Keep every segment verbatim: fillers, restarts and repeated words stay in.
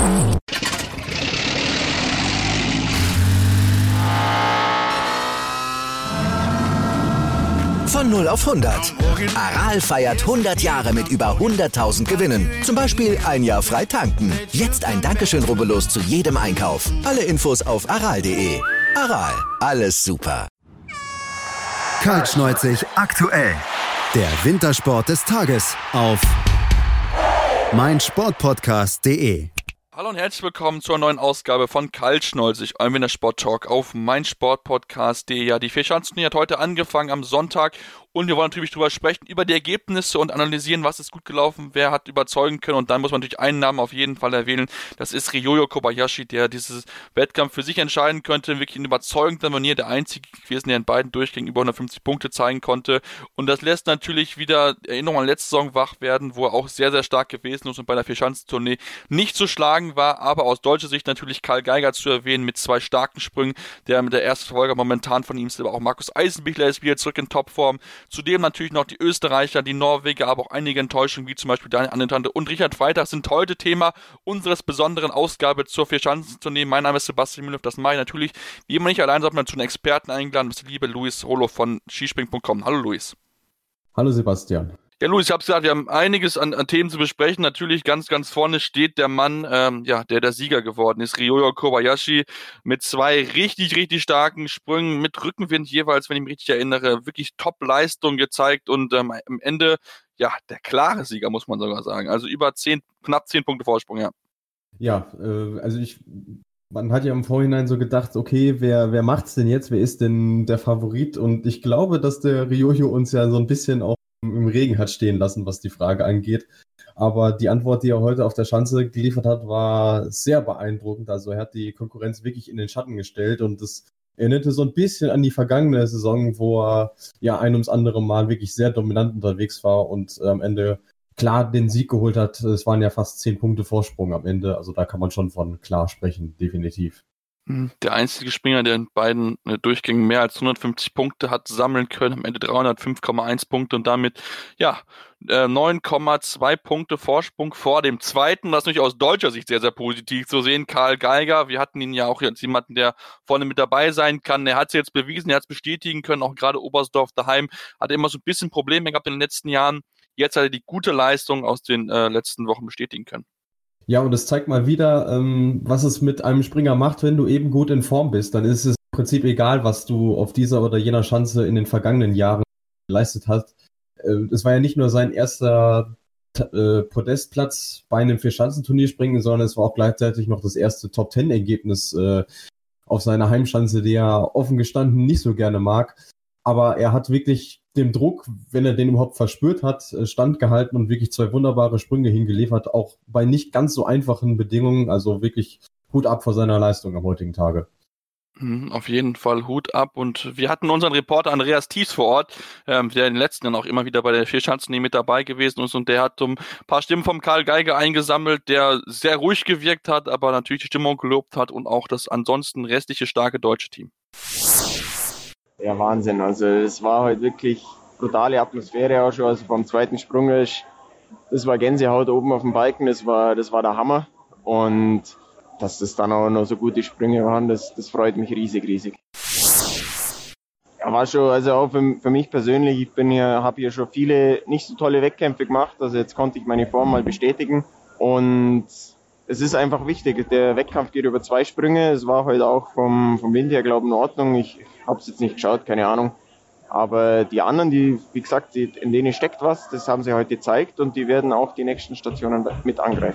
Von null auf hundert. Aral feiert hundert Jahre mit über hunderttausend Gewinnen. Zum Beispiel ein Jahr frei tanken. Jetzt ein Dankeschön, rubbellos zu jedem Einkauf. Alle Infos auf aral punkt de. Aral, alles super. Kaltschneuzig aktuell. Der Wintersport des Tages auf meinsportpodcast punkt de. Hallo und herzlich willkommen zur neuen Ausgabe von Kaltschneuzig, eurem Wintersport-Talk auf meinsportpodcast punkt de. Ja, die Vierschanzentournee hat heute angefangen am Sonntag und wir wollen natürlich drüber sprechen, über die Ergebnisse und analysieren, was ist gut gelaufen, wer hat überzeugen können, und dann muss man natürlich einen Namen auf jeden Fall erwähnen, das ist Ryoyo Kobayashi, der dieses Wettkampf für sich entscheiden könnte, wirklich ein überzeugender Manier, der einzige gewesen, der in beiden Durchgängen über hundertfünfzig Punkte zeigen konnte, und das lässt natürlich wieder Erinnerungen an letzte Saison wach werden, wo er auch sehr, sehr stark gewesen ist und bei der Vierschanzentournee nicht zu schlagen war, aber aus deutscher Sicht natürlich Karl Geiger zu erwähnen mit zwei starken Sprüngen, der mit der ersten Verfolger momentan von ihm ist, aber auch Markus Eisenbichler ist wieder zurück in Topform. Zudem natürlich noch die Österreicher, die Norweger, aber auch einige Enttäuschungen, wie zum Beispiel Daniel Anetante und Richard Freitag, sind heute Thema unseres besonderen Ausgabe zur Vierschanzentournee. Mein Name ist Sebastian Müller, das mache ich natürlich wie immer nicht allein, sondern zu einem Experten eingeladen, das ist der liebe Luis Rolo von skispringen punkt com. Hallo Luis. Hallo Sebastian. Ja, Luis, ich habe gesagt, wir haben einiges an, an Themen zu besprechen. Natürlich ganz, ganz vorne steht der Mann, ähm, ja, der der Sieger geworden ist, Ryoyo Kobayashi, mit zwei richtig, richtig starken Sprüngen, mit Rückenwind jeweils, wenn ich mich richtig erinnere, wirklich Top-Leistung gezeigt und ähm, am Ende, ja, der klare Sieger, muss man sogar sagen. Also über zehn, knapp zehn Punkte Vorsprung, ja. Ja, äh, also ich, man hat ja im Vorhinein so gedacht, okay, wer, wer macht's denn jetzt? Wer ist denn der Favorit? Und ich glaube, dass der Ryoyo uns ja so ein bisschen auch im Regen hat stehen lassen, was die Frage angeht. Aber die Antwort, die er heute auf der Schanze geliefert hat, war sehr beeindruckend. Also er hat die Konkurrenz wirklich in den Schatten gestellt und das erinnerte so ein bisschen an die vergangene Saison, wo er ja ein ums andere Mal wirklich sehr dominant unterwegs war und äh, am Ende klar den Sieg geholt hat. Es waren ja fast zehn Punkte Vorsprung am Ende. Also da kann man schon von klar sprechen, definitiv. Der einzige Springer, der in beiden Durchgängen mehr als hundertfünfzig Punkte hat sammeln können, am Ende dreihundertfünf Komma eins Punkte und damit, ja, neun Komma zwei Punkte Vorsprung vor dem Zweiten, was natürlich aus deutscher Sicht sehr, sehr positiv zu sehen, Karl Geiger. Wir hatten ihn ja auch als jemanden, der vorne mit dabei sein kann. Er hat es jetzt bewiesen, er hat es bestätigen können, auch gerade Oberstdorf daheim hat immer so ein bisschen Probleme gehabt in den letzten Jahren. Jetzt hat er die gute Leistung aus den äh, letzten Wochen bestätigen können. Ja, und es zeigt mal wieder, ähm, was es mit einem Springer macht, wenn du eben gut in Form bist. Dann ist es im Prinzip egal, was du auf dieser oder jener Schanze in den vergangenen Jahren geleistet hast. Äh, es war ja nicht nur sein erster äh, Podestplatz bei einem Vierschanzenturnier springen, sondern es war auch gleichzeitig noch das erste Top-Ten-Ergebnis äh, auf seiner Heimschanze, die er offen gestanden nicht so gerne mag. Aber er hat wirklich dem Druck, wenn er den überhaupt verspürt hat, standgehalten und wirklich zwei wunderbare Sprünge hingeliefert, auch bei nicht ganz so einfachen Bedingungen. Also wirklich Hut ab vor seiner Leistung am heutigen Tage. Auf jeden Fall Hut ab, und wir hatten unseren Reporter Andreas Thies vor Ort, ähm, der in den letzten Jahren auch immer wieder bei der Vierschanzentournee mit dabei gewesen ist, und der hat um ein paar Stimmen vom Karl Geiger eingesammelt, der sehr ruhig gewirkt hat, aber natürlich die Stimmung gelobt hat und auch das ansonsten restliche starke deutsche Team. Ja, Wahnsinn. Also es war halt wirklich brutale Atmosphäre auch schon. Also vom zweiten Sprung, das war Gänsehaut oben auf dem Balken, das war, das war der Hammer. Und dass das dann auch noch so gute Sprünge waren, das, das freut mich riesig, riesig. Ja, war schon, also auch für, für mich persönlich, ich bin hier, habe hier schon viele nicht so tolle Wettkämpfe gemacht. Also jetzt konnte ich meine Form mal bestätigen. Und es ist einfach wichtig, der Wettkampf geht über zwei Sprünge. Es war heute auch vom, vom Wind her, glaube ich, in Ordnung. Ich habe es jetzt nicht geschaut, keine Ahnung. Aber die anderen, die, wie gesagt, die, in denen steckt was, das haben sie heute gezeigt und die werden auch die nächsten Stationen mit angreifen.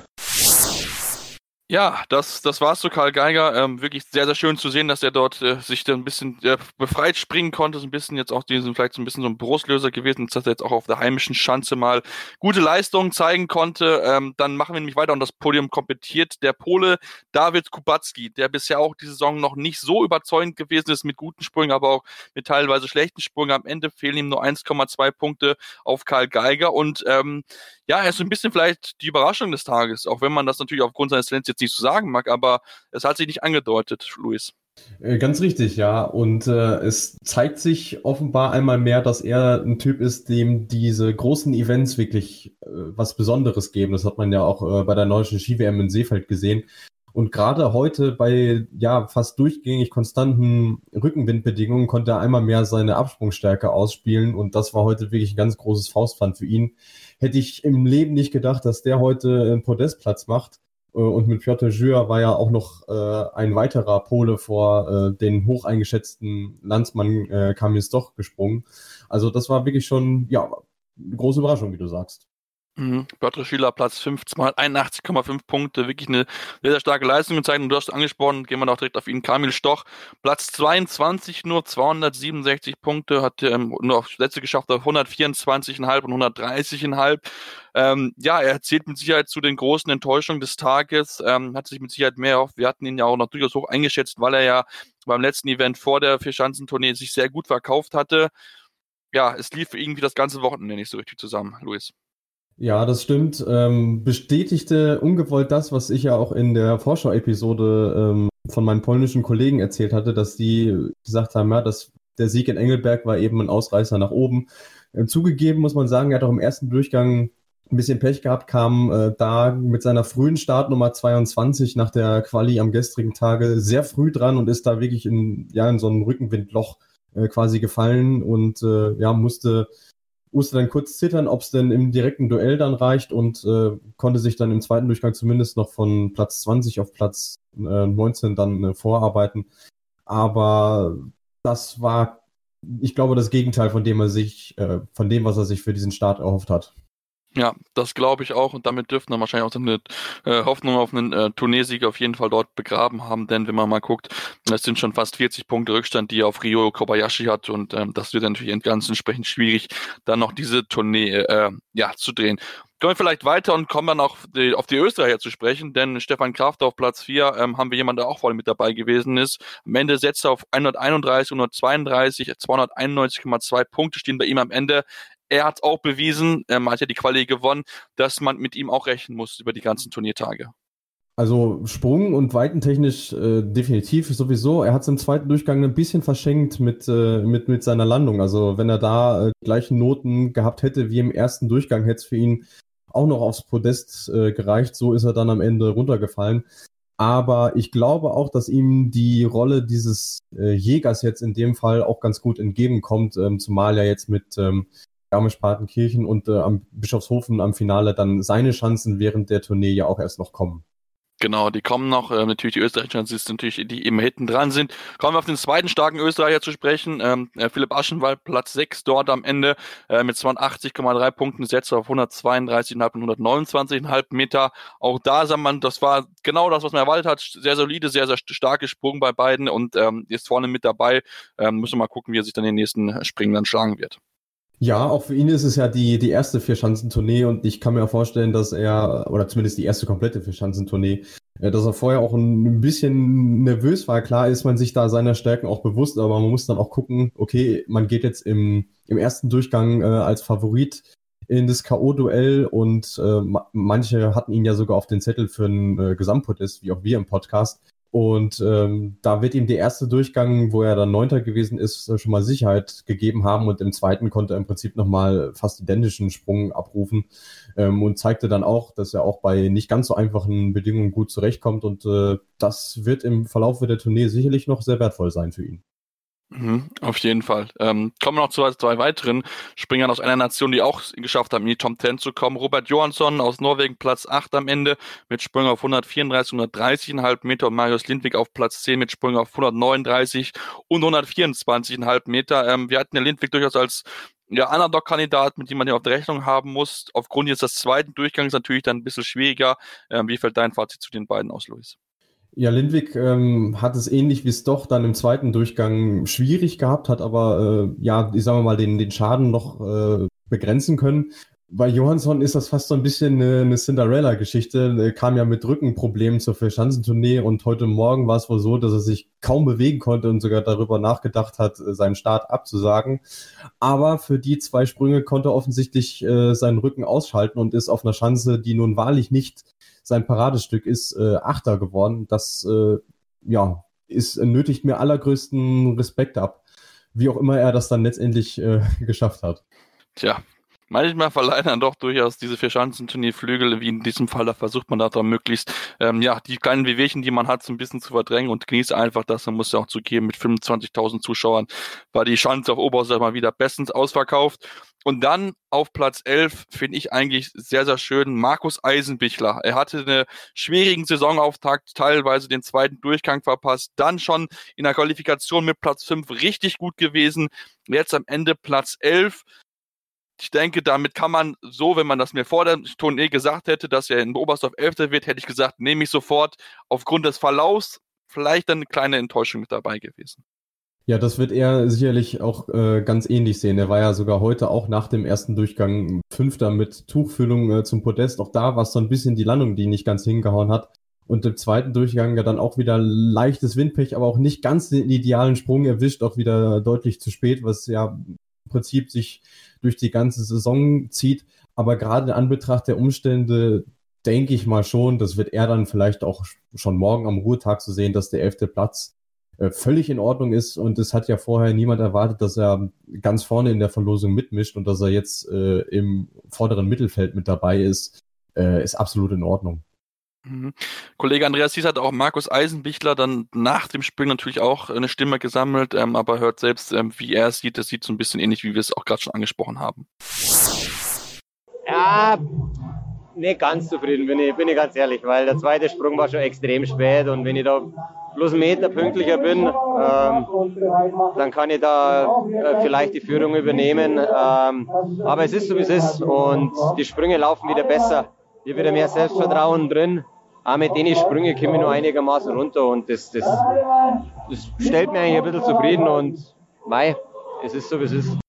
Ja, das, das war's zu Karl Geiger. Ähm, wirklich sehr, sehr schön zu sehen, dass er dort äh, sich da ein bisschen äh, befreit springen konnte. So ein bisschen jetzt auch diesen, vielleicht so ein bisschen so ein Brustlöser gewesen, dass er jetzt auch auf der heimischen Schanze mal gute Leistungen zeigen konnte. Ähm, dann machen wir nämlich weiter und das Podium komplettiert der Pole Dawid Kubacki, der bisher auch die Saison noch nicht so überzeugend gewesen ist mit guten Sprüngen, aber auch mit teilweise schlechten Sprüngen. Am Ende fehlen ihm nur eins Komma zwei Punkte auf Karl Geiger und ähm, ja, er ist so ein bisschen vielleicht die Überraschung des Tages, auch wenn man das natürlich aufgrund seines Talents jetzt nicht so sagen mag, aber es hat sich nicht angedeutet, Luis. Ganz richtig, ja. Und äh, es zeigt sich offenbar einmal mehr, dass er ein Typ ist, dem diese großen Events wirklich äh, was Besonderes geben. Das hat man ja auch äh, bei der nordischen Ski-W M in Seefeld gesehen. Und gerade heute bei ja fast durchgängig konstanten Rückenwindbedingungen konnte er einmal mehr seine Absprungsstärke ausspielen. Und das war heute wirklich ein ganz großes Faustpfand für ihn. Hätte ich im Leben nicht gedacht, dass der heute einen Podestplatz macht. Und mit Piotr Jura war ja auch noch äh, ein weiterer Pole vor äh, den hoch eingeschätzten Landsmann äh, Kamil Stoch gesprungen. Also das war wirklich schon ja eine große Überraschung, wie du sagst. Mhm. Piotr Schiller, Platz fünf, zweihunderteinundachtzig Komma fünf Punkte, wirklich eine sehr, sehr starke Leistung gezeigt. Und du hast angesprochen, gehen wir noch direkt auf ihn, Kamil Stoch, Platz zweiundzwanzig, nur zweihundertsiebenundsechzig Punkte, hat ähm, nur auf Plätze geschafft auf hundertvierundzwanzig Komma fünf und hundertdreißig Komma fünf. Ähm, ja, er zählt mit Sicherheit zu den großen Enttäuschungen des Tages, ähm, hat sich mit Sicherheit mehr erhofft. Wir hatten ihn ja auch noch durchaus hoch eingeschätzt, weil er ja beim letzten Event vor der Vierschanzentournee sich sehr gut verkauft hatte. Ja, es lief irgendwie das ganze Wochenende nicht so richtig zusammen, Luis. Ja, das stimmt. Ähm, bestätigte ungewollt das, was ich ja auch in der Vorschau-Episode ähm, von meinen polnischen Kollegen erzählt hatte, dass die gesagt haben, ja, dass der Sieg in Engelberg war eben ein Ausreißer nach oben. Ähm, zugegeben muss man sagen, er hat auch im ersten Durchgang ein bisschen Pech gehabt, kam äh, da mit seiner frühen Startnummer zweiundzwanzig nach der Quali am gestrigen Tage sehr früh dran und ist da wirklich in, ja, in so ein Rückenwindloch äh, quasi gefallen und äh, ja, musste musste dann kurz zittern, ob es denn im direkten Duell dann reicht und äh, konnte sich dann im zweiten Durchgang zumindest noch von Platz zwanzig auf Platz äh, neunzehn dann äh, vorarbeiten. Aber das war, ich glaube, das Gegenteil von dem er sich, äh, von dem, was er sich für diesen Start erhofft hat. Ja, das glaube ich auch und damit dürften wir wahrscheinlich auch so eine äh, Hoffnung auf einen äh, Tourneesieg auf jeden Fall dort begraben haben, denn wenn man mal guckt, es sind schon fast vierzig Punkte Rückstand, die er auf Ryo Kobayashi hat und ähm, das wird natürlich ganz entsprechend schwierig, dann noch diese Tournee äh, ja, zu drehen. Kommen wir vielleicht weiter und kommen dann auch die, auf die Österreicher zu sprechen, denn Stefan Kraft auf Platz vier ähm, haben wir jemanden, der auch vorne mit dabei gewesen ist. Am Ende setzt er auf hunderteinunddreißig, hundertzweiunddreißig, zweihunderteinundneunzig Komma zwei Punkte stehen bei ihm am Ende. Er hat auch bewiesen, er hat ja die Quali gewonnen, dass man mit ihm auch rechnen muss über die ganzen Turniertage. Also Sprung- und Weitentechnisch äh, definitiv sowieso. Er hat es im zweiten Durchgang ein bisschen verschenkt mit, äh, mit, mit seiner Landung. Also wenn er da äh, die gleichen Noten gehabt hätte wie im ersten Durchgang, hätte es für ihn auch noch aufs Podest äh, gereicht. So ist er dann am Ende runtergefallen. Aber ich glaube auch, dass ihm die Rolle dieses äh, Jägers jetzt in dem Fall auch ganz gut entgegenkommt, ähm, zumal er jetzt mit ähm, Garmisch-Partenkirchen und äh, am Bischofshofen am Finale dann seine Chancen während der Tournee ja auch erst noch kommen. Genau, die kommen noch. Äh, natürlich die Österreicher sind natürlich, die immer hinten dran sind. Kommen wir auf den zweiten starken Österreicher zu sprechen. Ähm, äh, Philipp Aschenwald, Platz sechs dort am Ende äh, mit zweiundachtzig Komma drei Punkten, setzt auf hundertzweiunddreißig Komma fünf und hundertneunundzwanzig Komma fünf Meter. Auch da sah man, das war genau das, was man erwartet hat. Sehr solide, sehr, sehr starke Sprung bei beiden und ähm, ist vorne mit dabei. Ähm, müssen wir mal gucken, wie er sich dann in den nächsten Springen dann schlagen wird. Ja, auch für ihn ist es ja die, die erste Vierschanzentournee und ich kann mir vorstellen, dass er, oder zumindest die erste komplette Vierschanzentournee, dass er vorher auch ein bisschen nervös war. Klar ist man sich da seiner Stärken auch bewusst, aber man muss dann auch gucken, okay, man geht jetzt im, im ersten Durchgang äh, als Favorit in das K O-Duell und äh, manche hatten ihn ja sogar auf den Zettel für ein äh, Gesamtpodest, wie auch wir im Podcast. Und ähm, da wird ihm der erste Durchgang, wo er dann Neunter gewesen ist, schon mal Sicherheit gegeben haben. Und im zweiten konnte er im Prinzip nochmal fast identischen Sprung abrufen ähm, und zeigte dann auch, dass er auch bei nicht ganz so einfachen Bedingungen gut zurechtkommt. Und äh, das wird im Verlauf der Tournee sicherlich noch sehr wertvoll sein für ihn. Mhm, auf jeden Fall. Ähm, kommen wir noch zu zwei weiteren Springern aus einer Nation, die auch geschafft haben, in die Top zehn zu kommen. Robert Johansson aus Norwegen, Platz acht am Ende, mit Sprüngen auf hundertvierunddreißig, hundertdreißig Komma fünf Meter und Marius Lindwig auf Platz zehn mit Sprüngen auf hundertneununddreißig und hundertvierundzwanzig Komma fünf Meter. Ähm, wir hatten den Lindwig durchaus als ja, Underdog-Kandidat, mit dem man den auf der Rechnung haben muss. Aufgrund jetzt des zweiten Durchgangs natürlich dann ein bisschen schwieriger. Ähm, wie fällt dein Fazit zu den beiden aus, Luis? Ja, Lindwig ähm, hat es ähnlich wie Stoch dann im zweiten Durchgang schwierig gehabt, hat aber, äh, ja, ich sage mal, den, den Schaden noch äh, begrenzen können. Bei Johansson ist das fast so ein bisschen eine, eine Cinderella-Geschichte. Er kam ja mit Rückenproblemen zur Vierschanzentournee und heute Morgen war es wohl so, dass er sich kaum bewegen konnte und sogar darüber nachgedacht hat, seinen Start abzusagen. Aber für die zwei Sprünge konnte er offensichtlich äh, seinen Rücken ausschalten und ist auf einer Schanze, die nun wahrlich nicht sein Paradestück ist, äh, Achter geworden. Das äh, ja, ist, nötigt mir allergrößten Respekt ab. Wie auch immer er das dann letztendlich äh, geschafft hat. Tja, manchmal verleihen dann doch durchaus diese Vierschanzenturnier-Flügel, wie in diesem Fall, da versucht man da dann möglichst, ähm, ja, die kleinen Wehwehchen, die man hat, so ein bisschen zu verdrängen und genießt einfach das. Man muss ja auch zugeben, mit fünfundzwanzigtausend Zuschauern war die Schanze auf Oberhof mal wieder bestens ausverkauft. Und dann auf Platz elf finde ich eigentlich sehr, sehr schön Markus Eisenbichler. Er hatte einen schwierigen Saisonauftakt, teilweise den zweiten Durchgang verpasst, dann schon in der Qualifikation mit Platz fünf richtig gut gewesen. Jetzt am Ende Platz elf. Ich denke, damit kann man so, wenn man das mir vor der Tournee gesagt hätte, dass er in Oberstdorf Elfter wird, hätte ich gesagt, nehme ich sofort. Aufgrund des Verlaufs vielleicht dann eine kleine Enttäuschung mit dabei gewesen. Ja, das wird er sicherlich auch äh, ganz ähnlich sehen. Er war ja sogar heute auch nach dem ersten Durchgang Fünfter mit Tuchfüllung äh, zum Podest. Auch da war es so ein bisschen die Landung, die nicht ganz hingehauen hat. Und im zweiten Durchgang ja dann auch wieder leichtes Windpech, aber auch nicht ganz den idealen Sprung erwischt, auch wieder deutlich zu spät, was ja im Prinzip sich durch die ganze Saison zieht. Aber gerade in Anbetracht der Umstände denke ich mal schon, das wird er dann vielleicht auch schon morgen am Ruhetag zu sehen, dass der elfte Platz völlig in Ordnung ist, und es hat ja vorher niemand erwartet, dass er ganz vorne in der Verlosung mitmischt, und dass er jetzt äh, im vorderen Mittelfeld mit dabei ist, äh, ist absolut in Ordnung. Mhm. Kollege Andreas Thies hat auch Markus Eisenbichler dann nach dem Spiel natürlich auch eine Stimme gesammelt, ähm, aber hört selbst, ähm, wie er es sieht. Das sieht so ein bisschen ähnlich, wie wir es auch gerade schon angesprochen haben. Ja, nicht ganz zufrieden, bin ich, bin ich ganz ehrlich, weil der zweite Sprung war schon extrem spät, und wenn ich da bloß einen Meter pünktlicher bin, ähm, dann kann ich da äh, vielleicht die Führung übernehmen. Ähm, aber es ist so, wie es ist, und die Sprünge laufen wieder besser. Hier wieder mehr Selbstvertrauen drin. Auch mit den Sprüngen komme ich nur einigermaßen runter, und das, das, das stellt mich eigentlich ein bisschen zufrieden, und mei, es ist so, wie es ist.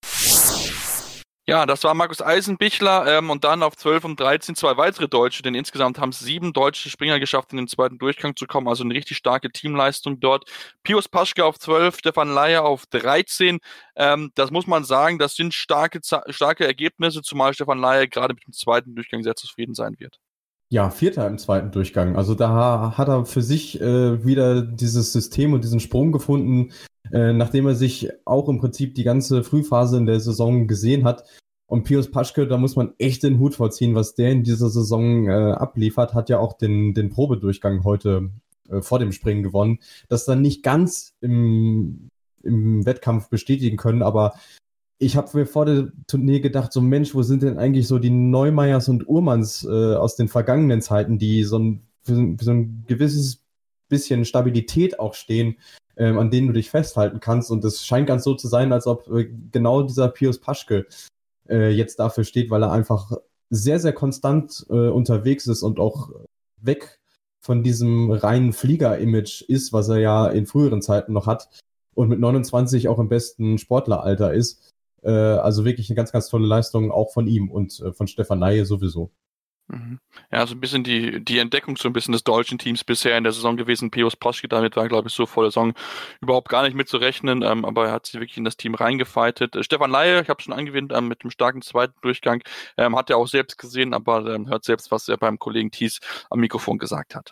Ja, das war Markus Eisenbichler ähm, und dann auf zwölf und dreizehn zwei weitere Deutsche, denn insgesamt haben es sieben deutsche Springer geschafft, in den zweiten Durchgang zu kommen, also eine richtig starke Teamleistung dort. Pius Paschke auf zwölf, Stefan Laie auf dreizehn, ähm, das muss man sagen, das sind starke, starke Ergebnisse, zumal Stefan Laie gerade mit dem zweiten Durchgang sehr zufrieden sein wird. Ja, Vierter im zweiten Durchgang, also da hat er für sich äh, wieder dieses System und diesen Sprung gefunden, Äh, nachdem er sich auch im Prinzip die ganze Frühphase in der Saison gesehen hat. Und Pius Paschke, da muss man echt den Hut vorziehen, was der in dieser Saison äh, abliefert, hat ja auch den, den Probedurchgang heute äh, vor dem Springen gewonnen. Das dann nicht ganz im, im Wettkampf bestätigen können, aber ich habe mir vor der Tournee gedacht, so Mensch, wo sind denn eigentlich so die Neumeyers und Uhrmanns äh, aus den vergangenen Zeiten, die so ein, für, für so ein gewisses bisschen Stabilität auch stehen, Ähm, an denen du dich festhalten kannst. Und es scheint ganz so zu sein, als ob äh, genau dieser Pius Paschke äh, jetzt dafür steht, weil er einfach sehr, sehr konstant äh, unterwegs ist und auch weg von diesem reinen Flieger-Image ist, was er ja in früheren Zeiten noch hat, und mit neunundzwanzig auch im besten Sportleralter ist. Äh, also wirklich eine ganz, ganz tolle Leistung auch von ihm und äh, von Stefan Laie sowieso. Ja, so ein bisschen die, die Entdeckung so ein bisschen des deutschen Teams bisher in der Saison gewesen. Pius Paschke, damit war, glaube ich, so vor der Saison überhaupt gar nicht mitzurechnen, ähm, aber er hat sich wirklich in das Team reingefightet. Äh, Stefan Laie, ich habe schon angewähnt, ähm, mit dem starken zweiten Durchgang, ähm, hat er auch selbst gesehen, aber ähm, hört selbst, was er beim Kollegen Thies am Mikrofon gesagt hat.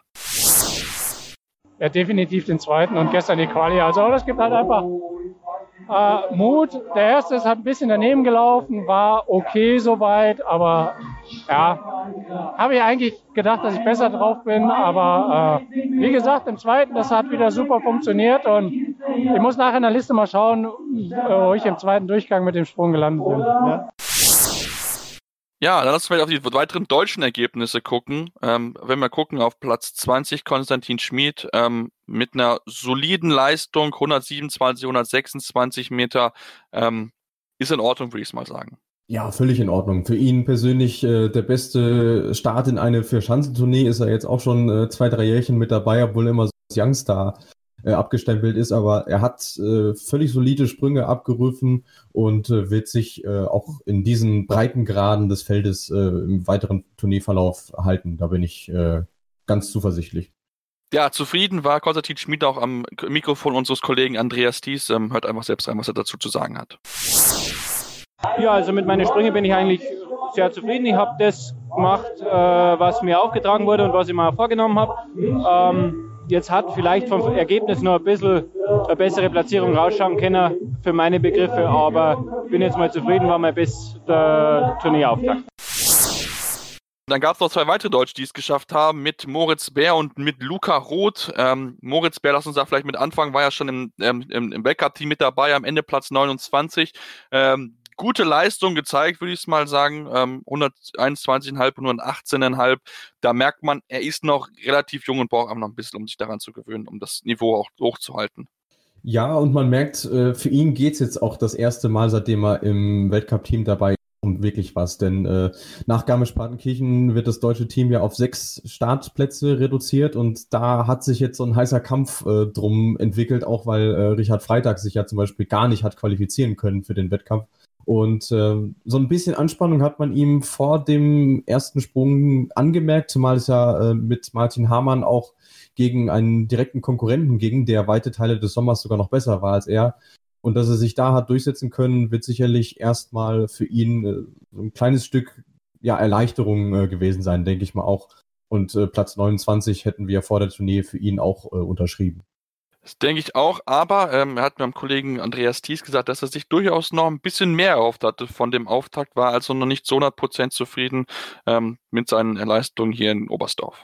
Ja, definitiv den zweiten und gestern die Quali. Also das gibt halt einfach äh, Mut. Der erste ist halt ein bisschen daneben gelaufen, war okay soweit, aber ja, habe ich eigentlich gedacht, dass ich besser drauf bin, aber äh, wie gesagt, im zweiten, das hat wieder super funktioniert, und ich muss nachher in der Liste mal schauen, wo ich im zweiten Durchgang mit dem Sprung gelandet bin. Ja. Ja, dann lass uns vielleicht auf die weiteren deutschen Ergebnisse gucken. Ähm, wenn wir gucken auf Platz zwanzig, Konstantin Schmid ähm, mit einer soliden Leistung, hundertsiebenundzwanzig, hundertsechsundzwanzig Meter, ähm, ist in Ordnung, würde ich es mal sagen. Ja, völlig in Ordnung. Für ihn persönlich äh, der beste Start in eine Vier-Schanzentournee, ist er jetzt auch schon äh, zwei, drei Jährchen mit dabei, obwohl er immer so als Youngstar äh, abgestempelt ist, aber er hat äh, völlig solide Sprünge abgerufen und äh, wird sich äh, auch in diesen Breitengraden des Feldes äh, im weiteren Tourneeverlauf halten. Da bin ich äh, ganz zuversichtlich. Ja, zufrieden war Konstantin Schmid auch am Mikrofon unseres Kollegen Andreas Thies. Ähm, hört einfach selbst rein, was er dazu zu sagen hat. Ja, also mit meinen Sprüngen bin ich eigentlich sehr zufrieden. Ich habe das gemacht, äh, was mir aufgetragen wurde und was ich mir vorgenommen habe. Ähm, jetzt hat, vielleicht vom Ergebnis noch ein bisschen eine bessere Platzierung rausschauen können für meine Begriffe, aber bin jetzt mal zufrieden, war mal bis der Turnierauftakt. Dann gab es noch zwei weitere Deutsche, die es geschafft haben, mit Moritz Bär und mit Luca Roth. Ähm, Moritz Bär, lass uns da vielleicht mit anfangen, war ja schon im, ähm, im, im Weltcup-Team mit dabei, am Ende Platz neunundzwanzig. Ähm, gute Leistung gezeigt, würde ich mal sagen. Ähm, hunderteinundzwanzig Komma fünf und hundertachtzehn Komma fünf. Da merkt man, er ist noch relativ jung und braucht auch noch ein bisschen, um sich daran zu gewöhnen, um das Niveau auch hochzuhalten. Ja, und man merkt, für ihn geht es jetzt auch das erste Mal, seitdem er im Weltcup-Team dabei ist, um wirklich was. Denn äh, nach Garmisch-Partenkirchen wird das deutsche Team ja auf sechs Startplätze reduziert und da hat sich jetzt so ein heißer Kampf äh, drum entwickelt, auch weil äh, Richard Freitag sich ja zum Beispiel gar nicht hat qualifizieren können für den Wettkampf. Und äh, so ein bisschen Anspannung hat man ihm vor dem ersten Sprung angemerkt, zumal es ja äh, mit Martin Hamann auch gegen einen direkten Konkurrenten ging, der weite Teile des Sommers sogar noch besser war als er. Und dass er sich da hat durchsetzen können, wird sicherlich erstmal für ihn äh, ein kleines Stück ja, Erleichterung äh, gewesen sein, denke ich mal auch. Und äh, Platz neunundzwanzig hätten wir vor der Tournee für ihn auch äh, unterschrieben. Das denke ich auch, aber ähm, er hat meinem Kollegen Andreas Thies gesagt, dass er sich durchaus noch ein bisschen mehr erhofft hatte von dem Auftakt, war also noch nicht zu hundert Prozent zufrieden ähm, mit seinen Leistungen hier in Oberstdorf.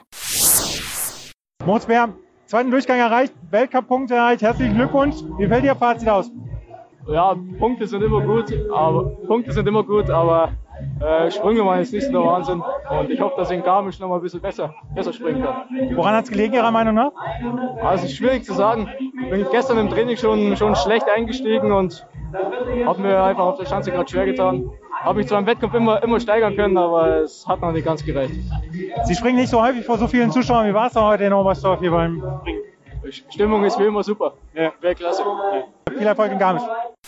Moritz Bär, zweiten Durchgang erreicht, Weltcup-Punkte erreicht, herzlichen Glückwunsch. Wie fällt Ihr Fazit aus? Ja, Punkte sind immer gut, aber Punkte sind immer gut, aber äh, Sprünge waren jetzt nicht so der Wahnsinn. Und ich hoffe, dass ich in Garmisch noch mal ein bisschen besser, besser springen kann. Woran hat es gelegen, Ihrer Meinung nach? Also, es ist schwierig zu sagen. Bin gestern im Training schon, schon schlecht eingestiegen und habe mir einfach auf der Schanze gerade schwer getan. Habe mich zwar im Wettkampf immer, immer steigern können, aber es hat noch nicht ganz gereicht. Sie springen nicht so häufig vor so vielen Zuschauern. Wie war es heute in Oberstdorf hier beim Springen? Die Stimmung ist wie immer super. Ja, wäre klasse. Ja. Viel Erfolg in Garmisch.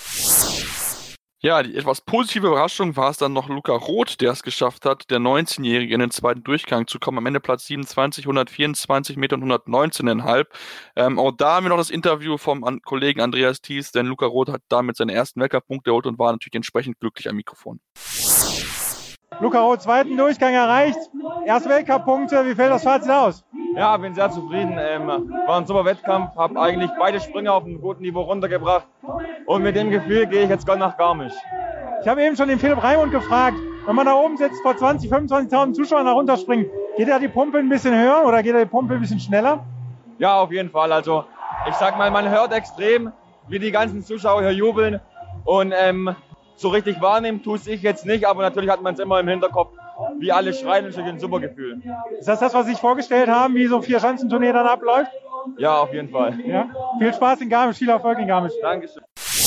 Ja, die etwas positive Überraschung war es dann noch Luca Roth, der es geschafft hat, der neunzehnjährige in den zweiten Durchgang zu kommen. Am Ende Platz siebenundzwanzig, hundertvierundzwanzig Meter und hundertneunzehn Komma fünf. Ähm, auch da haben wir noch das Interview vom An- Kollegen Andreas Thies, denn Luca Roth hat damit seine ersten Weltcup-Punkte geholt und war natürlich entsprechend glücklich am Mikrofon. Luca Roth, zweiten Durchgang erreicht, erste Weltcup-Punkte. Wie fällt das Fazit aus? Ja, bin sehr zufrieden. Ähm, war ein super Wettkampf, habe eigentlich beide Springer auf einem guten Niveau runtergebracht. Und mit dem Gefühl gehe ich jetzt gleich nach Garmisch. Ich habe eben schon den Philipp Raimund gefragt, wenn man da oben sitzt, vor zwanzig, fünfundzwanzigtausend Zuschauern da runterspringen, geht da die Pumpe ein bisschen höher oder geht da die Pumpe ein bisschen schneller? Ja, auf jeden Fall. Also ich sag mal, man hört extrem, wie die ganzen Zuschauer hier jubeln. Und ähm, so richtig wahrnehmen tue ich jetzt nicht, aber natürlich hat man es immer im Hinterkopf, wie alle schreien, und ein super Gefühl. Ist das das, was Sie sich vorgestellt haben, wie so ein Vier-Schanzenturnier dann abläuft? Ja, auf jeden Fall. Ja? Viel Spaß in Garmisch, viel Erfolg in Garmisch. Dankeschön.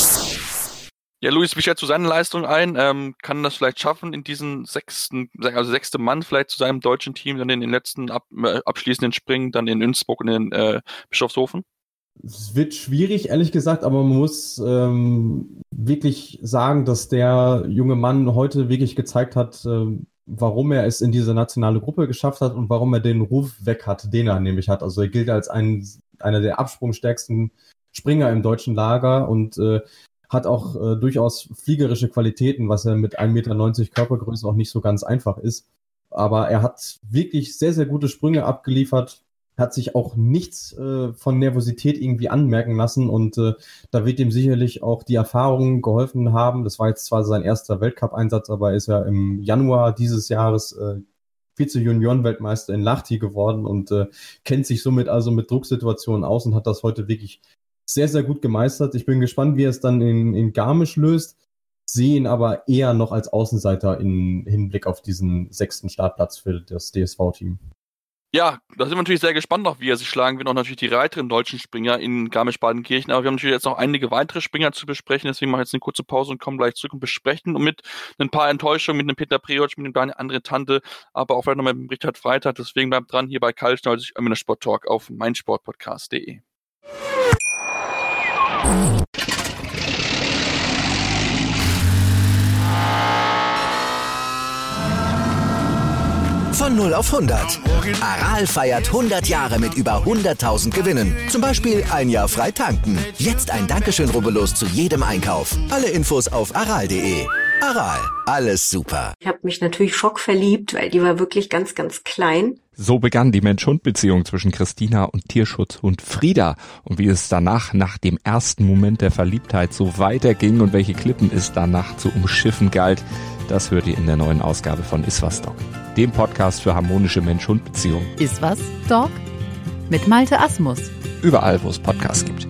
Ja, Luis, wie schätzt du seine Leistung ein? Ähm, kann das vielleicht schaffen, in diesen sechsten, also sechste Mann vielleicht zu seinem deutschen Team, dann in den letzten ab, äh, abschließenden Springen, dann in Innsbruck und in äh, Bischofshofen? Es wird schwierig, ehrlich gesagt, aber man muss ähm, wirklich sagen, dass der junge Mann heute wirklich gezeigt hat, äh, warum er es in diese nationale Gruppe geschafft hat und warum er den Ruf weg hat, den er nämlich hat. Also er gilt als ein, einer der absprungstärksten Springer im deutschen Lager und äh, hat auch äh, durchaus fliegerische Qualitäten, was er mit ein Meter neunzig Körpergröße auch nicht so ganz einfach ist. Aber er hat wirklich sehr, sehr gute Sprünge abgeliefert, hat sich auch nichts äh, von Nervosität irgendwie anmerken lassen und äh, da wird ihm sicherlich auch die Erfahrung geholfen haben. Das war jetzt zwar sein erster Weltcup-Einsatz, aber ist ja im Januar dieses Jahres äh, Vize-Junioren-Weltmeister in Lahti geworden und äh, kennt sich somit also mit Drucksituationen aus und hat das heute wirklich sehr, sehr gut gemeistert. Ich bin gespannt, wie er es dann in, in Garmisch löst, sehe ihn aber eher noch als Außenseiter im Hinblick auf diesen sechsten Startplatz für das D S V-Team. Ja, da sind wir natürlich sehr gespannt noch, wie er sich schlagen wird, auch natürlich die weiteren deutschen Springer in Garmisch-Partenkirchen, aber wir haben natürlich jetzt noch einige weitere Springer zu besprechen, deswegen machen wir jetzt eine kurze Pause und kommen gleich zurück und besprechen und mit ein paar Enttäuschungen, mit dem Peter Preoc, mit dem Daniel Andre Tante, aber auch vielleicht noch mit dem Richard Freitag, deswegen bleibt dran hier bei Kaltschnäuzig im Sport Talk auf meinsportpodcast punkt de. Von null auf hundert. Aral feiert hundert Jahre mit über hunderttausend Gewinnen. Zum Beispiel ein Jahr frei tanken. Jetzt ein Dankeschön, rubbellos zu jedem Einkauf. Alle Infos auf aral punkt de. Aral, alles super. Ich habe mich natürlich schockverliebt, weil die war wirklich ganz, ganz klein. So begann die Mensch-Hund-Beziehung zwischen Christina und Tierschutzhund Frieda. Und wie es danach, nach dem ersten Moment der Verliebtheit, so weiterging und welche Klippen es danach zu umschiffen galt, das hört ihr in der neuen Ausgabe von Iswas Dog, dem Podcast für harmonische Mensch-Hund-Beziehungen. Iswas Dog mit Malte Asmus. Überall, wo es Podcasts gibt.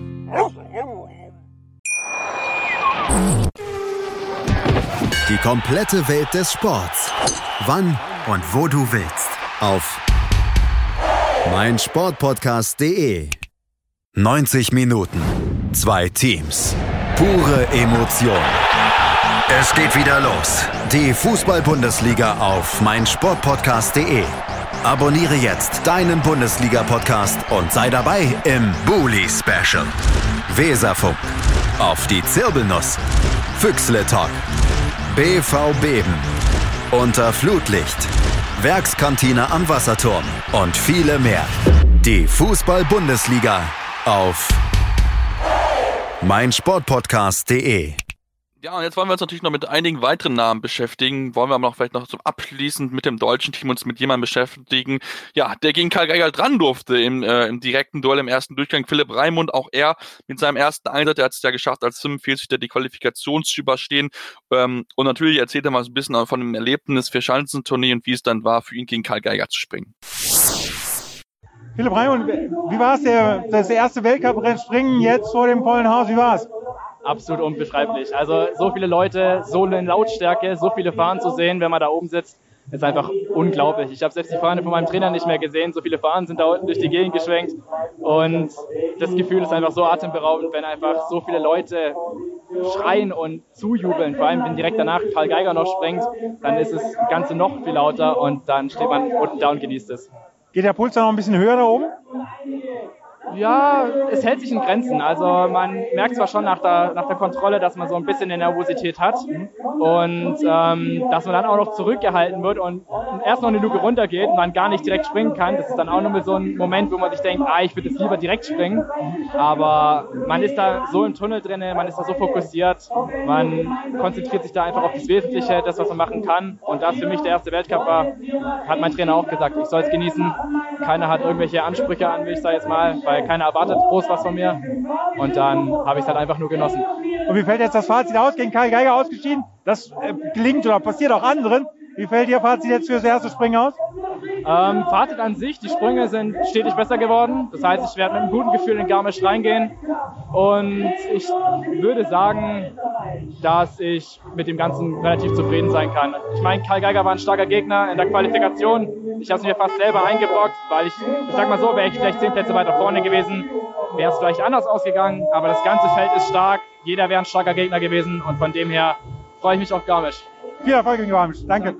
Die komplette Welt des Sports. Wann und wo du willst. Auf meinsportpodcast punkt de. neunzig Minuten. Zwei Teams. Pure Emotion. Es geht wieder los. Die Fußball-Bundesliga auf meinsportpodcast punkt de. Abonniere jetzt deinen Bundesliga-Podcast und sei dabei im Bully-Special. Weserfunk. Auf die Zirbelnuss. Füchsle Talk. B V Beben. Unter Flutlicht. Werkskantine am Wasserturm und viele mehr. Die Fußball-Bundesliga auf meinsportpodcast punkt de. Ja, und jetzt wollen wir uns natürlich noch mit einigen weiteren Namen beschäftigen. Wollen wir aber noch vielleicht noch zum abschließend mit dem deutschen Team uns mit jemandem beschäftigen, ja, der gegen Karl Geiger dran durfte im, äh, im direkten Duell im ersten Durchgang. Philipp Raimund, auch er mit seinem ersten Einsatz, der hat es ja geschafft, als fünfundvierziger die Qualifikation zu überstehen. Ähm, und natürlich erzählt er mal so ein bisschen von dem Erlebnis für Schanzentournee und wie es dann war, für ihn gegen Karl Geiger zu springen. Philipp Raimund, wie war es, der, das erste Weltcuprennen springen jetzt vor dem vollen Haus, wie war es? Absolut unbeschreiblich. Also so viele Leute, so eine Lautstärke, so viele Fahnen zu sehen, wenn man da oben sitzt, ist einfach unglaublich. Ich habe selbst die Fahne von meinem Trainer nicht mehr gesehen. So viele Fahnen sind da unten durch die Gegend geschwenkt. Und das Gefühl ist einfach so atemberaubend, wenn einfach so viele Leute schreien und zujubeln. Vor allem, wenn direkt danach Karl Geiger noch springt, dann ist das Ganze noch viel lauter und dann steht man unten da und genießt es. Geht der Puls da noch ein bisschen höher da oben? Ja, es hält sich in Grenzen. Also man merkt zwar schon nach der, nach der Kontrolle, dass man so ein bisschen eine Nervosität hat und ähm, dass man dann auch noch zurückgehalten wird und erst noch eine Luke runtergeht und man gar nicht direkt springen kann. Das ist dann auch nochmal so ein Moment, wo man sich denkt, ah, ich würde jetzt lieber direkt springen. Aber man ist da so im Tunnel drin, man ist da so fokussiert, man konzentriert sich da einfach auf das Wesentliche, das, was man machen kann. Und da es für mich der erste Weltcup war, hat mein Trainer auch gesagt, ich soll es genießen. Keiner hat irgendwelche Ansprüche an mich, sag ich jetzt mal, weil keiner erwartet groß was von mir. Und dann habe ich es halt einfach nur genossen. Und wie fällt jetzt das Fazit aus? Gegen Karl Geiger ausgeschieden? Das äh, gelingt oder passiert auch anderen. Wie fällt Ihr Fazit jetzt für das erste Springen aus? Ähm, Fazit an sich, die Sprünge sind stetig besser geworden. Das heißt, ich werde mit einem guten Gefühl in Garmisch reingehen. Und ich würde sagen, dass ich mit dem Ganzen relativ zufrieden sein kann. Ich meine, Karl Geiger war ein starker Gegner in der Qualifikation. Ich habe es mir fast selber eingebrockt, weil ich, ich sag mal so, wäre ich vielleicht zehn Plätze weiter vorne gewesen, wäre es vielleicht anders ausgegangen. Aber das ganze Feld ist stark. Jeder wäre ein starker Gegner gewesen. Und von dem her freue ich mich auf Garmisch. Viel Erfolg in Garmisch. Danke.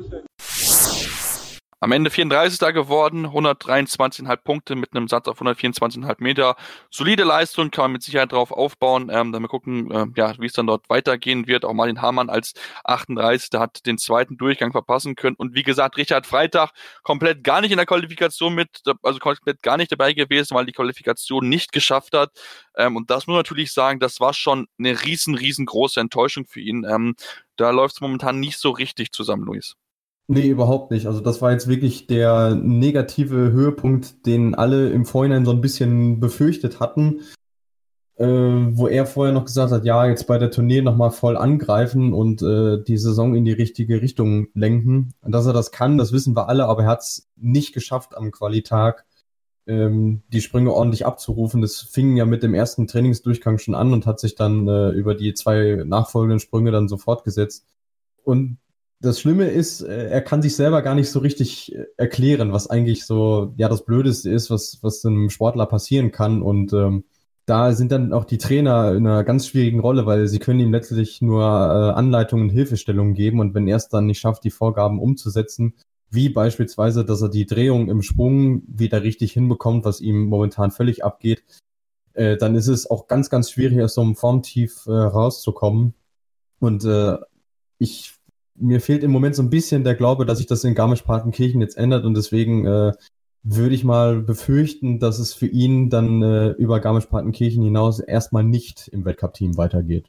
Am Ende vierunddreißigster geworden, hundertdreiundzwanzig Komma fünf Punkte mit einem Satz auf hundertvierundzwanzig Komma fünf Meter. Solide Leistung, kann man mit Sicherheit drauf aufbauen. Ähm, dann mal gucken, äh, ja, wie es dann dort weitergehen wird. Auch Martin Hamann als achtunddreißigster hat den zweiten Durchgang verpassen können. Und wie gesagt, Richard Freitag komplett gar nicht in der Qualifikation mit, also komplett gar nicht dabei gewesen, weil die Qualifikation nicht geschafft hat. Ähm, und das muss man natürlich sagen, das war schon eine riesen, riesengroße Enttäuschung für ihn. Ähm, da läuft es momentan nicht so richtig zusammen, Luis. Nee, überhaupt nicht. Also das war jetzt wirklich der negative Höhepunkt, den alle im Vorhinein so ein bisschen befürchtet hatten, äh, wo er vorher noch gesagt hat, ja, jetzt bei der Tournee nochmal voll angreifen und äh, die Saison in die richtige Richtung lenken. Und dass er das kann, das wissen wir alle, aber er hat es nicht geschafft am Qualitag, ähm, die Sprünge ordentlich abzurufen. Das fing ja mit dem ersten Trainingsdurchgang schon an und hat sich dann äh, über die zwei nachfolgenden Sprünge dann so fortgesetzt. Und das Schlimme ist, er kann sich selber gar nicht so richtig erklären, was eigentlich so ja das Blödeste ist, was was einem Sportler passieren kann. Und ähm, da sind dann auch die Trainer in einer ganz schwierigen Rolle, weil sie können ihm letztlich nur äh, Anleitungen und Hilfestellungen geben. Und wenn er es dann nicht schafft, die Vorgaben umzusetzen, wie beispielsweise, dass er die Drehung im Sprung wieder richtig hinbekommt, was ihm momentan völlig abgeht, äh, dann ist es auch ganz, ganz schwierig, aus so einem Formtief äh, rauszukommen. Und äh, ich Mir fehlt im Moment so ein bisschen der Glaube, dass sich das in Garmisch-Partenkirchen jetzt ändert und deswegen äh, würde ich mal befürchten, dass es für ihn dann äh, über Garmisch-Partenkirchen hinaus erstmal nicht im Weltcup-Team weitergeht.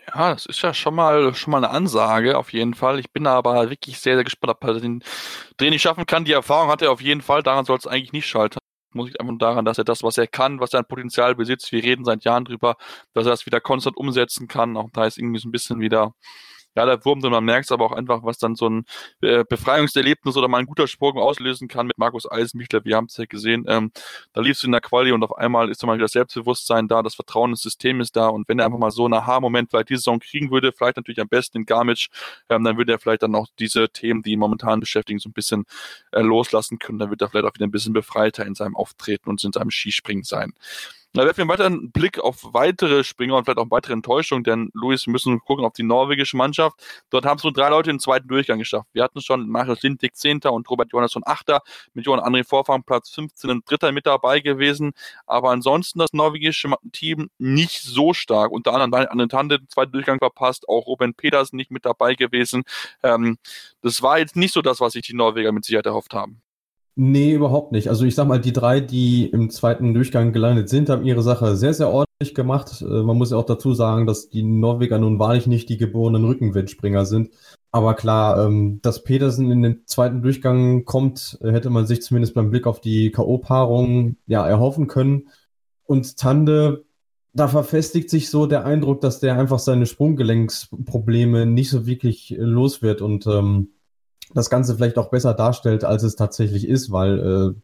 Ja, das ist ja schon mal schon mal eine Ansage, auf jeden Fall. Ich bin aber wirklich sehr, sehr gespannt, ob er den Dreh nicht schaffen kann. Die Erfahrung hat er auf jeden Fall, daran soll es eigentlich nicht scheitern. Muss ich einfach nur daran, dass er das, was er kann, was er an Potenzial besitzt, wir reden seit Jahren drüber, dass er das wieder konstant umsetzen kann. Auch da ist irgendwie so ein bisschen wieder, ja, der Wurm drin. Man merkt es aber auch einfach, was dann so ein äh, Befreiungserlebnis oder mal ein guter Sprung auslösen kann mit Markus Eisenbichler. Wir haben es ja gesehen, ähm, da lief es in der Quali und auf einmal ist dann mal wieder das Selbstbewusstsein da, das Vertrauen ins System ist da, und wenn er einfach mal so einen Aha-Moment vielleicht diese Saison kriegen würde, vielleicht natürlich am besten in Garmisch, ähm, dann würde er vielleicht dann auch diese Themen, die ihn momentan beschäftigen, so ein bisschen äh, loslassen können. Dann wird er vielleicht auch wieder ein bisschen befreiter in seinem Auftreten und in seinem Skispringen sein. Da werfen wir weiter einen Blick auf weitere Springer und vielleicht auch weitere Enttäuschungen, denn Luis, wir müssen gucken auf die norwegische Mannschaft. Dort haben es nur drei Leute im zweiten Durchgang geschafft. Wir hatten schon Marius Lindig Zehnter und Robert Johannesson Achter, mit Johann André Vorfang Platz fünfzehn und Dritter mit dabei gewesen. Aber ansonsten das norwegische Team nicht so stark. Unter anderem Anne Tande den zweiten Durchgang verpasst, auch Robin Pedersen nicht mit dabei gewesen. Ähm, das war jetzt nicht so das, was sich die Norweger mit Sicherheit erhofft haben. Nee, überhaupt nicht. Also ich sag mal, die drei, die im zweiten Durchgang gelandet sind, haben ihre Sache sehr, sehr ordentlich gemacht. Man muss ja auch dazu sagen, dass die Norweger nun wahrlich nicht die geborenen Rückenwindspringer sind. Aber klar, dass Pedersen in den zweiten Durchgang kommt, hätte man sich zumindest beim Blick auf die K O-Paarung ja erhoffen können. Und Tande, da verfestigt sich so der Eindruck, dass der einfach seine Sprunggelenksprobleme nicht so wirklich los wird und ähm, das Ganze vielleicht auch besser darstellt, als es tatsächlich ist, weil äh,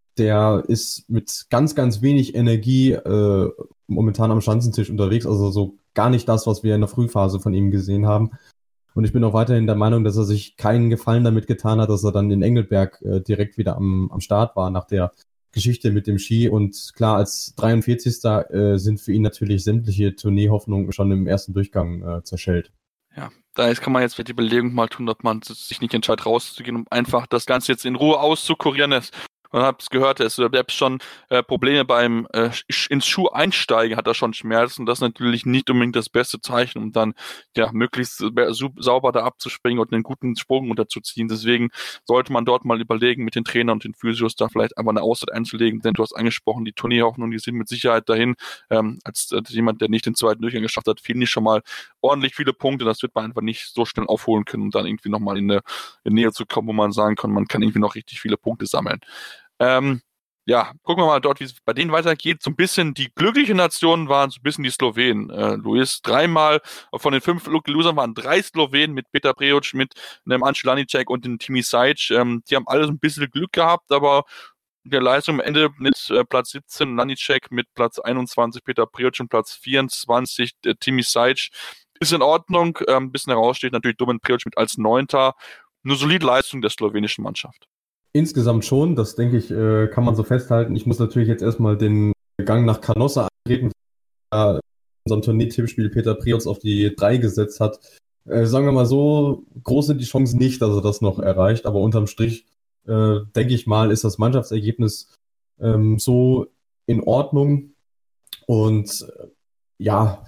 der ist mit ganz, ganz wenig Energie äh, momentan am Schanzentisch unterwegs, also so gar nicht das, was wir in der Frühphase von ihm gesehen haben. Und ich bin auch weiterhin der Meinung, dass er sich keinen Gefallen damit getan hat, dass er dann in Engelberg äh, direkt wieder am, am Start war nach der Geschichte mit dem Ski. Und klar, als dreiundvierzigster Äh, sind für ihn natürlich sämtliche Tourneehoffnungen schon im ersten Durchgang äh, zerschellt. Ja, da kann man jetzt die Überlegung mal tun, ob man sich nicht entscheidet, rauszugehen, um einfach das Ganze jetzt in Ruhe auszukurieren. Man hat es gehört, er hat schon äh, Probleme beim äh, ins Schuh einsteigen, hat er schon Schmerzen. Das ist natürlich nicht unbedingt das beste Zeichen, um dann ja möglichst sauber da abzuspringen und einen guten Sprung unterzuziehen. Deswegen sollte man dort mal überlegen, mit den Trainern und den Physios da vielleicht einfach eine Auszeit einzulegen, denn du hast angesprochen, die Turnierhoffnungen, die sind mit Sicherheit dahin. Ähm, als, als jemand, der nicht den zweiten Durchgang geschafft hat, fehlen nicht schon mal ordentlich viele Punkte. Das wird man einfach nicht so schnell aufholen können, um dann irgendwie nochmal in eine, in Nähe zu kommen, wo man sagen kann, man kann irgendwie noch richtig viele Punkte sammeln. Ähm, ja, gucken wir mal dort, wie es bei denen weitergeht. So ein bisschen die glücklichen Nationen waren so ein bisschen die Slowenen. Äh, Luis, dreimal von den fünf Losern waren drei Slowenen mit Petar Prejoc, mit einem Anže Lanicek und dem Timi Sajc. Ähm, die haben alle so ein bisschen Glück gehabt, aber der Leistung am Ende mit äh, Platz siebzehn Lanicek, mit Platz einundzwanzig Petar Prejoc und Platz vierundzwanzig äh, Timi Sajc ist in Ordnung. Ähm, ein bisschen heraussteht natürlich Domen Prejoc mit als Neunter. Eine solide Leistung der slowenischen Mannschaft. Insgesamt schon, das denke ich, äh, kann man so festhalten. Ich muss natürlich jetzt erstmal den Gang nach Canossa antreten, der in unserem Tournee-Tippspiel Petar Prejoc auf die drei gesetzt hat. Äh, sagen wir mal so, groß sind die Chancen nicht, dass er das noch erreicht, aber unterm Strich, äh, denke ich mal, ist das Mannschaftsergebnis ähm, so in Ordnung. Und äh, ja,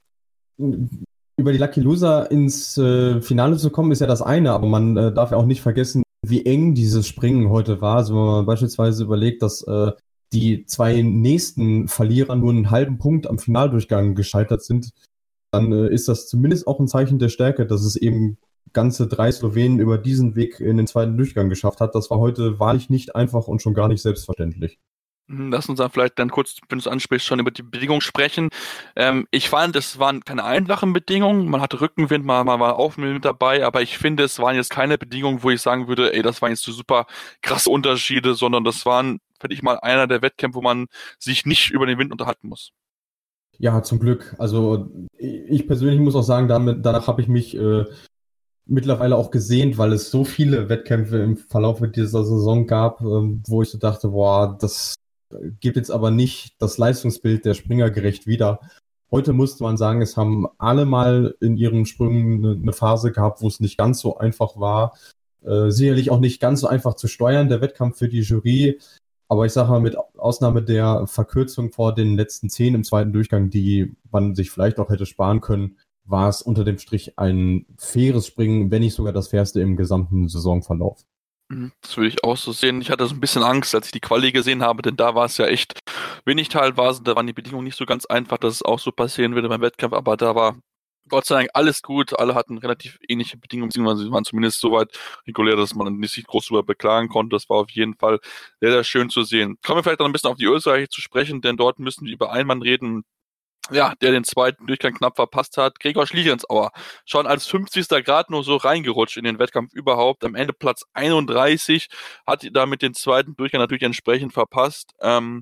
über die Lucky Loser ins äh, Finale zu kommen, ist ja das eine, aber man äh, darf ja auch nicht vergessen, wie eng dieses Springen heute war. Also wenn man beispielsweise überlegt, dass äh, die zwei nächsten Verlierer nur einen halben Punkt am Finaldurchgang gescheitert sind, dann äh, ist das zumindest auch ein Zeichen der Stärke, dass es eben ganze drei Slowenen über diesen Weg in den zweiten Durchgang geschafft hat. Das war heute wahrlich nicht einfach und schon gar nicht selbstverständlich. Lass uns dann vielleicht dann kurz, wenn du es ansprichst, schon über die Bedingungen sprechen. Ähm, ich fand, es waren keine einfachen Bedingungen. Man hatte Rückenwind, man, man war Aufwind mit dabei, aber ich finde, es waren jetzt keine Bedingungen, wo ich sagen würde, ey, das waren jetzt so super krasse Unterschiede, sondern das waren, finde ich mal, einer der Wettkämpfe, wo man sich nicht über den Wind unterhalten muss. Ja, zum Glück. Also ich persönlich muss auch sagen, damit, danach habe ich mich äh, mittlerweile auch gesehnt, weil es so viele Wettkämpfe im Verlauf dieser Saison gab, ähm, wo ich so dachte, boah, das gibt jetzt aber nicht das Leistungsbild der Springer gerecht wieder. Heute musste man sagen, es haben alle mal in ihren Sprüngen eine Phase gehabt, wo es nicht ganz so einfach war. Äh, sicherlich auch nicht ganz so einfach zu steuern, der Wettkampf für die Jury. Aber ich sage mal, mit Ausnahme der Verkürzung vor den letzten zehn im zweiten Durchgang, die man sich vielleicht auch hätte sparen können, war es unter dem Strich ein faires Springen, wenn nicht sogar das fairste im gesamten Saisonverlauf. Das würde ich auch so sehen. Ich hatte so ein bisschen Angst, als ich die Quali gesehen habe, denn da war es ja echt wenig teilweise, da waren die Bedingungen nicht so ganz einfach, dass es auch so passieren würde beim Wettkampf, aber da war Gott sei Dank alles gut, alle hatten relativ ähnliche Bedingungen, beziehungsweise sie waren zumindest so weit regulär, dass man nicht sich groß darüber beklagen konnte. Das war auf jeden Fall sehr, sehr schön zu sehen. Kommen wir vielleicht noch ein bisschen auf die Österreicher zu sprechen, denn dort müssen wir über einen Mann reden, ja, der den zweiten Durchgang knapp verpasst hat. Gregor Schlierenzauer, schon als fünfzigster Grad nur so reingerutscht in den Wettkampf überhaupt. Am Ende Platz einunddreißig, hat damit den zweiten Durchgang natürlich entsprechend verpasst. Ähm,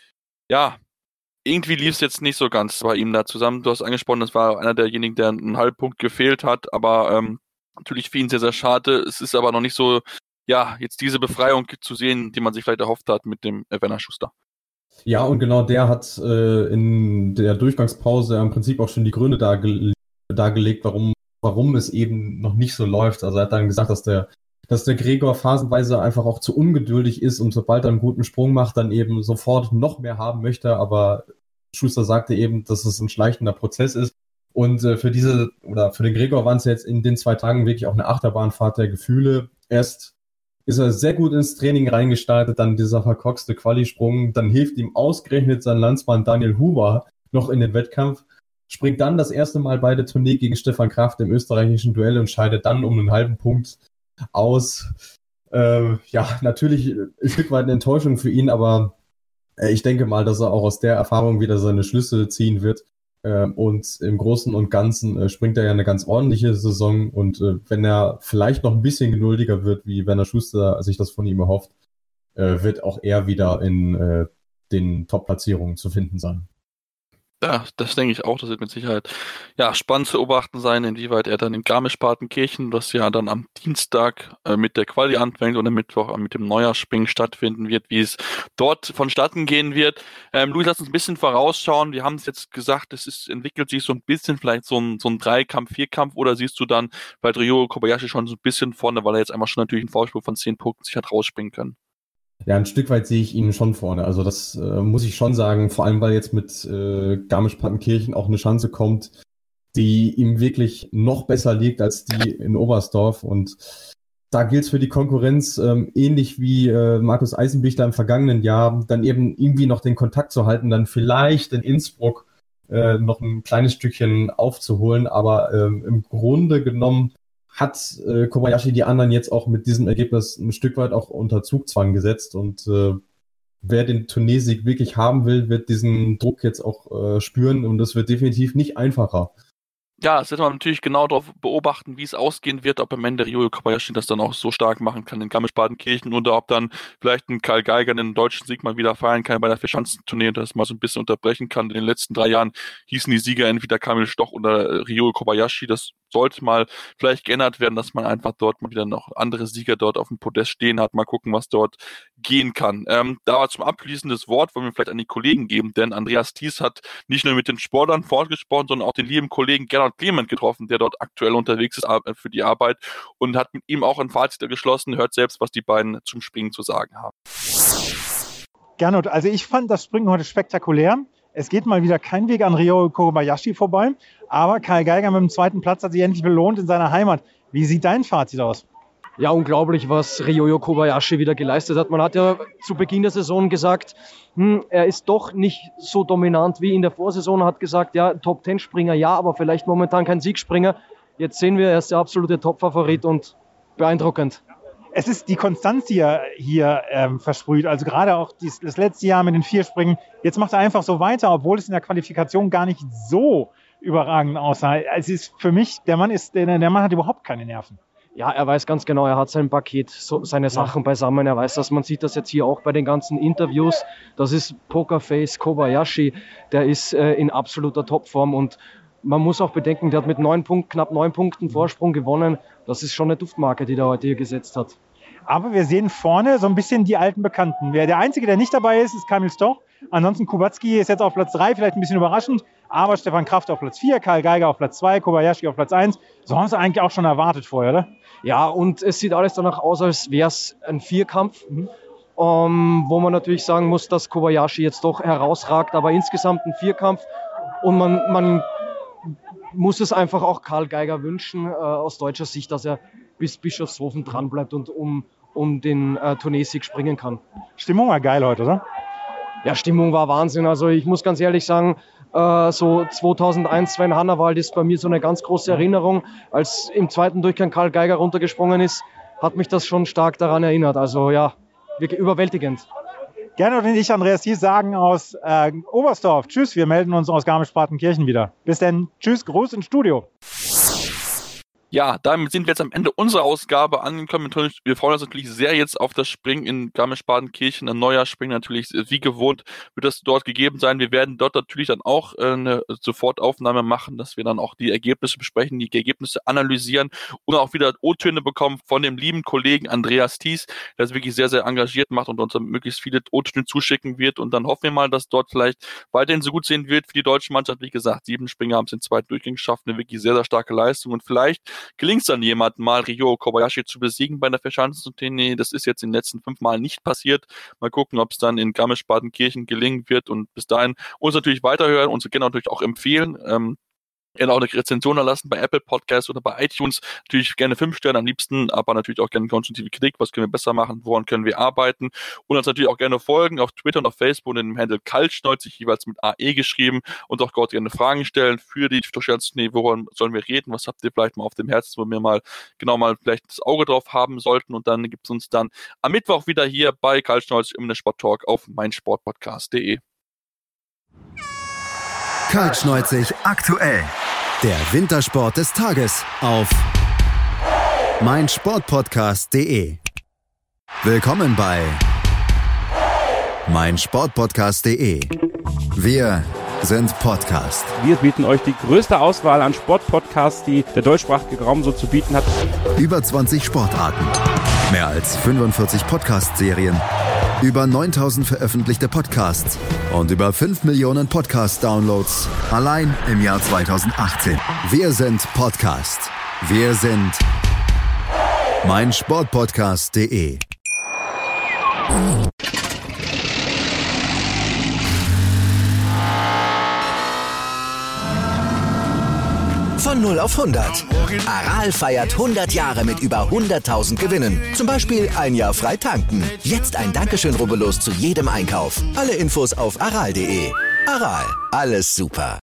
ja, Irgendwie lief es jetzt nicht so ganz bei ihm da zusammen. Du hast angesprochen, das war einer derjenigen, der einen halben Punkt gefehlt hat, aber ähm, natürlich für ihn sehr, sehr schade. Es ist aber noch nicht so, ja, jetzt diese Befreiung zu sehen, die man sich vielleicht erhofft hat mit dem äh, Werner Schuster. Ja, und genau der hat äh, in der Durchgangspause im Prinzip auch schon die Gründe darge- dargelegt, warum, warum es eben noch nicht so läuft. Also er hat dann gesagt, dass der dass der Gregor phasenweise einfach auch zu ungeduldig ist und sobald er einen guten Sprung macht, dann eben sofort noch mehr haben möchte. Aber Schuster sagte eben, dass es ein schleichender Prozess ist. Und äh, für diese, oder für den Gregor waren es jetzt in den zwei Tagen wirklich auch eine Achterbahnfahrt der Gefühle. Erst ist er sehr gut ins Training reingestartet, dann dieser verkorkste Qualisprung, dann hilft ihm ausgerechnet sein Landsmann Daniel Huber noch in den Wettkampf, springt dann das erste Mal bei der Tournee gegen Stefan Kraft im österreichischen Duell und scheidet dann um einen halben Punkt aus. Äh, ja, natürlich ein Stück weit eine Enttäuschung für ihn, aber äh, ich denke mal, dass er auch aus der Erfahrung wieder seine Schlüsse ziehen wird. Äh, und im Großen und Ganzen äh, springt er ja eine ganz ordentliche Saison und äh, wenn er vielleicht noch ein bisschen geduldiger wird, wie Werner Schuster sich das von ihm erhofft, äh, wird auch er wieder in äh, den Top-Platzierungen zu finden sein. Ja, das denke ich auch. Das wird mit Sicherheit ja spannend zu beobachten sein, inwieweit er dann in Garmisch-Partenkirchen, das ja dann am Dienstag äh, mit der Quali anfängt und am Mittwoch mit dem Neujahrsspringen stattfinden wird, wie es dort vonstatten gehen wird. Ähm, Luis, lass uns ein bisschen vorausschauen. Wir haben es jetzt gesagt, es ist, entwickelt sich so ein bisschen vielleicht so ein, so ein Dreikampf, Vierkampf, oder siehst du dann bei Ryogo Kobayashi schon so ein bisschen vorne, weil er jetzt einmal schon natürlich einen Vorsprung von zehn Punkten sich hat rausspringen können? Ja, ein Stück weit sehe ich ihn schon vorne. Also das äh, muss ich schon sagen, vor allem weil jetzt mit äh, Garmisch-Partenkirchen auch eine Chance kommt, die ihm wirklich noch besser liegt als die in Oberstdorf. Und da gilt es für die Konkurrenz, ähm, ähnlich wie äh, Markus Eisenbichler im vergangenen Jahr, dann eben irgendwie noch den Kontakt zu halten, dann vielleicht in Innsbruck äh, noch ein kleines Stückchen aufzuholen. Aber ähm, im Grunde genommen hat äh, Kobayashi die anderen jetzt auch mit diesem Ergebnis ein Stück weit auch unter Zugzwang gesetzt und äh, wer den Turniersieg wirklich haben will, wird diesen Druck jetzt auch äh, spüren und es wird definitiv nicht einfacher. Ja, es wird man natürlich genau darauf beobachten, wie es ausgehen wird, ob am Ende Ryogo Kobayashi das dann auch so stark machen kann in Garmisch-Partenkirchen oder ob dann vielleicht ein Karl Geiger den deutschen Sieg mal wieder feiern kann bei der Vierschanzentournee und das mal so ein bisschen unterbrechen kann. In den letzten drei Jahren hießen die Sieger entweder Kamil Stoch oder Ryogo Kobayashi. Das sollte mal vielleicht geändert werden, dass man einfach dort mal wieder noch andere Sieger dort auf dem Podest stehen hat. Mal gucken, was dort gehen kann. Ähm, da war zum abschließendes Wort, wollen wir vielleicht an die Kollegen geben, denn Andreas Thies hat nicht nur mit den Sportlern fortgesprochen, sondern auch den lieben Kollegen Gernot Clement getroffen, der dort aktuell unterwegs ist für die Arbeit und hat mit ihm auch ein Fazit geschlossen. Hört selbst, was die beiden zum Springen zu sagen haben. Gernot, also ich fand das Springen heute spektakulär. Es geht mal wieder kein Weg an Ryogo Kobayashi vorbei, aber Karl Geiger mit dem zweiten Platz hat sich endlich belohnt in seiner Heimat. Wie sieht dein Fazit aus? Ja, unglaublich, was Ryogo Kobayashi wieder geleistet hat. Man hat ja zu Beginn der Saison gesagt, hm, er ist doch nicht so dominant wie in der Vorsaison. Er hat gesagt, ja, Top-Ten-Springer, ja, aber vielleicht momentan kein Siegspringer. Jetzt sehen wir, er ist der absolute Top-Favorit und beeindruckend. Es ist die Konstanz, die er hier ähm, versprüht. Also gerade auch dies, das letzte Jahr mit den vier Springen. Jetzt macht er einfach so weiter, obwohl es in der Qualifikation gar nicht so überragend aussah. Es ist für mich, der Mann ist, der, der Mann hat überhaupt keine Nerven. Ja, er weiß ganz genau, er hat sein Paket, so, seine Sachen ja. beisammen. Er weiß, dass man sieht das jetzt hier auch bei den ganzen Interviews. Das ist Pokerface Kobayashi, der ist äh, in absoluter Topform und man muss auch bedenken, der hat mit neun Punkten, knapp neun Punkten Vorsprung gewonnen. Das ist schon eine Duftmarke, die der heute hier gesetzt hat. Aber wir sehen vorne so ein bisschen die alten Bekannten. Der Einzige, der nicht dabei ist, ist Kamil Stoch. Ansonsten Kubacki ist jetzt auf Platz drei, vielleicht ein bisschen überraschend. Aber Stefan Kraft auf Platz vier, Karl Geiger auf Platz zwei, Kobayashi auf Platz eins. So haben sie eigentlich auch schon erwartet vorher, oder? Ja, und es sieht alles danach aus, als wäre es ein Vierkampf. Mhm. Um, wo man natürlich sagen muss, dass Kobayashi jetzt doch herausragt. Aber insgesamt ein Vierkampf. Und man... man muss es einfach auch Karl Geiger wünschen, äh, aus deutscher Sicht, dass er bis Bischofshofen dranbleibt und um, um den äh, Turniersieg springen kann. Stimmung war geil heute, oder? Ja, Stimmung war Wahnsinn. Also ich muss ganz ehrlich sagen, Äh, so zweitausendeins, Sven Hannawald ist bei mir so eine ganz große Erinnerung. Als im zweiten Durchgang Karl Geiger runtergesprungen ist, hat mich das schon stark daran erinnert. Also ja, wirklich überwältigend. Gernot und ich, Andreas Thies, sagen aus äh, Oberstdorf. Tschüss, wir melden uns aus Garmisch-Partenkirchen wieder. Bis dann. Tschüss, Gruß ins Studio. Ja, damit sind wir jetzt am Ende unserer Ausgabe angekommen. Wir freuen uns natürlich sehr jetzt auf das Springen in Garmisch-Partenkirchen. Ein neuer Springen natürlich, wie gewohnt, wird das dort gegeben sein. Wir werden dort natürlich dann auch eine Sofortaufnahme machen, dass wir dann auch die Ergebnisse besprechen, die Ergebnisse analysieren und auch wieder O-Töne bekommen von dem lieben Kollegen Andreas Thies, der es wirklich sehr, sehr engagiert macht und uns dann möglichst viele O-Töne zuschicken wird. Und dann hoffen wir mal, dass dort vielleicht weiterhin so gut sehen wird für die deutsche Mannschaft. Wie gesagt, sieben Springer haben es in den zweiten Durchgang geschafft, eine wirklich sehr, sehr starke Leistung. Und vielleicht gelingt es dann jemandem mal, Ryo Kobayashi zu besiegen bei der Verschanzentournee. Das ist jetzt in den letzten fünf Mal nicht passiert. Mal gucken, ob es dann in Garmisch-Partenkirchen gelingen wird. Und bis dahin uns natürlich weiterhören, uns gerne natürlich auch empfehlen. Ähm, gerne auch eine Rezension erlassen bei Apple Podcasts oder bei iTunes. Natürlich gerne fünf Sterne am liebsten, aber natürlich auch gerne konstruktive Kritik. Was können wir besser machen? Woran können wir arbeiten? Und uns natürlich auch gerne folgen auf Twitter und auf Facebook unter dem Handle Kaltschneuzig, jeweils mit A E geschrieben, und auch dort gerne Fragen stellen für die Verschanzentournee. Woran sollen wir reden? Was habt ihr vielleicht mal auf dem Herzen, wo wir mal genau mal vielleicht das Auge drauf haben sollten? Und dann gibt es uns dann am Mittwoch wieder hier bei Kaltschneuzig im Sporttalk auf meinsportpodcast punkt de. Kaltschneuzig aktuell. Der Wintersport des Tages auf meinsportpodcast punkt de. Willkommen bei meinsportpodcast punkt de. Wir sind Podcast. Wir bieten euch die größte Auswahl an Sportpodcasts, die der deutschsprachige Raum so zu bieten hat. Über zwanzig Sportarten, mehr als fünfundvierzig Podcast-Serien, über neuntausend veröffentlichte Podcasts und über fünf Millionen Podcast-Downloads allein im Jahr zweitausendachtzehn. Wir sind Podcast. Wir sind meinsportpodcast punkt de. Von null auf hundert. Aral feiert hundert Jahre mit über hunderttausend Gewinnen. Zum Beispiel ein Jahr frei tanken. Jetzt ein Dankeschön, rubbellos zu jedem Einkauf. Alle Infos auf aral punkt de. Aral, alles super.